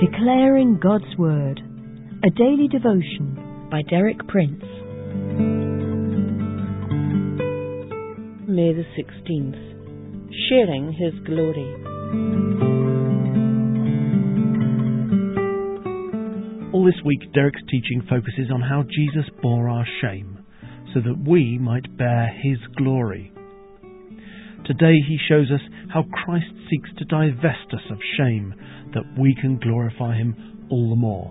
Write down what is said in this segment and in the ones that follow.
Declaring God's Word, a daily devotion by Derek Prince. May the 16th, sharing His glory. All this week, Derek's teaching focuses on how Jesus bore our shame, so that we might bear His glory. Today he shows us how Christ seeks to divest us of shame, that we can glorify Him all the more.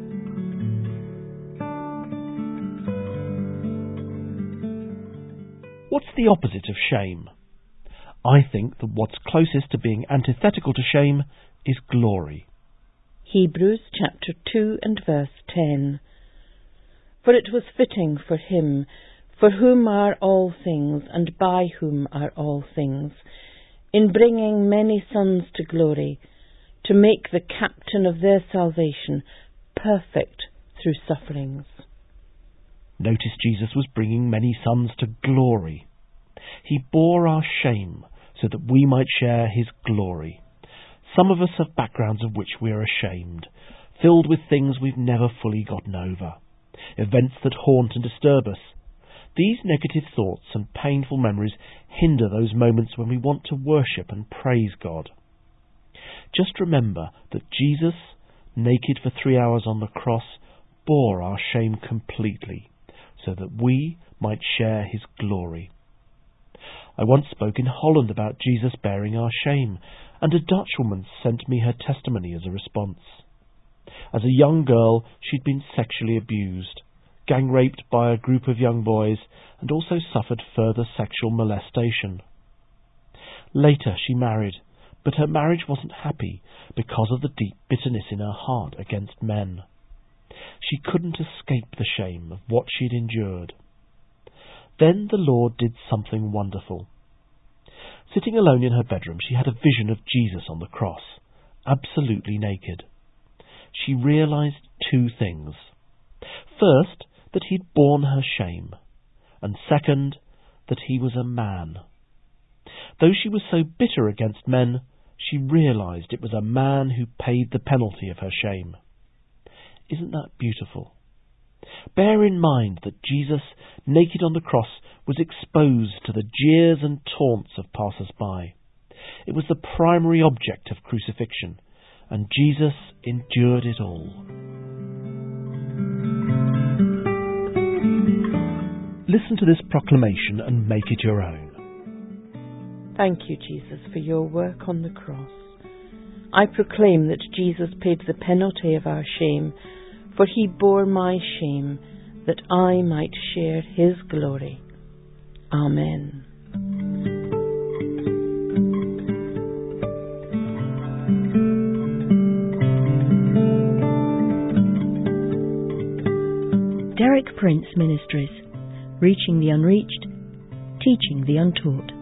What's the opposite of shame? I think that what's closest to being antithetical to shame is glory. Hebrews chapter 2 and verse 10. For it was fitting for Him, for whom are all things, and by whom are all things, in bringing many sons to glory, to make the captain of their salvation perfect through sufferings. Notice Jesus was bringing many sons to glory. He bore our shame so that we might share His glory. Some of us have backgrounds of which we are ashamed, filled with things we've never fully gotten over, events that haunt and disturb us. These negative thoughts and painful memories hinder those moments when we want to worship and praise God. Just remember that Jesus, naked for 3 hours on the cross, bore our shame completely, so that we might share His glory. I once spoke in Holland about Jesus bearing our shame, and a Dutch woman sent me her testimony as a response. As a young girl, she'd been sexually abused, gang-raped by a group of young boys, and also suffered further sexual molestation. Later she married, but her marriage wasn't happy because of the deep bitterness in her heart against men. She couldn't escape the shame of what she'd endured. Then the Lord did something wonderful. Sitting alone in her bedroom, she had a vision of Jesus on the cross, absolutely naked. She realized two things. First, that He'd borne her shame, and second, that He was a man. Though she was so bitter against men, she realized it was a man who paid the penalty of her shame. Isn't that beautiful? Bear in mind that Jesus, naked on the cross, was exposed to the jeers and taunts of passers-by. It was the primary object of crucifixion, and Jesus endured it all. Listen to this proclamation and make it your own. Thank you, Jesus, for your work on the cross. I proclaim that Jesus paid the penalty of our shame, for He bore my shame, that I might share His glory. Amen. Derek Prince Ministries, reaching the unreached, teaching the untaught.